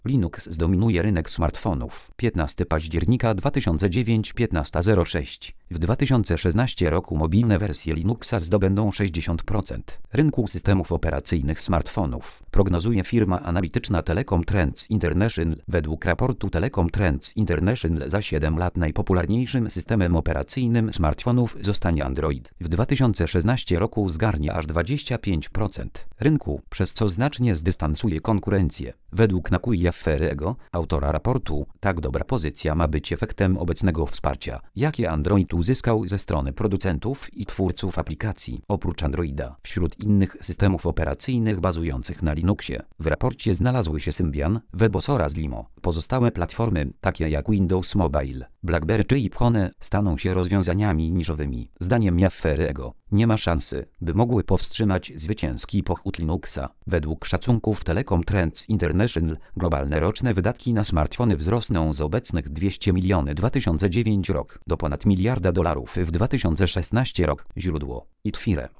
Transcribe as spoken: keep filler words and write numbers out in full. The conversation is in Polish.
Linux zdominuje rynek smartfonów. piętnastego października dwa tysiące dziewiątego, piętnasta zero sześć. W dwa tysiące szesnastym roku mobilne wersje Linuxa zdobędą sześćdziesiąt procent rynku systemów operacyjnych smartfonów, prognozuje firma analityczna Telecom Trends International. Według raportu Telecom Trends International za siedem lat najpopularniejszym systemem operacyjnym smartfonów zostanie Android. W dwa tysiące szesnastym roku zgarnie aż dwadzieścia pięć procent rynku, przez co znacznie zdystansuje konkurencję. Według Nakuya Ferrego, autora raportu, tak dobra pozycja ma być efektem obecnego wsparcia, jakie Android uzyskał ze strony producentów i twórców aplikacji. Oprócz Androida, wśród innych systemów operacyjnych bazujących na Linuxie, w raporcie znalazły się Symbian, WebOS oraz Limo. Pozostałe platformy, takie jak Windows Mobile, BlackBerry czy iPhone, staną się rozwiązaniami niszowymi. Zdaniem Ferrego, nie ma szansy, by mogły powstrzymać zwycięski pochód Linuxa. Według szacunków Telecom Trends International globalne roczne wydatki na smartfony wzrosną z obecnych dwieście milionów w dwa tysiące dziewiąty rok do ponad miliarda dolarów w dwa tysiące szesnastym rok. Źródło: Itfire.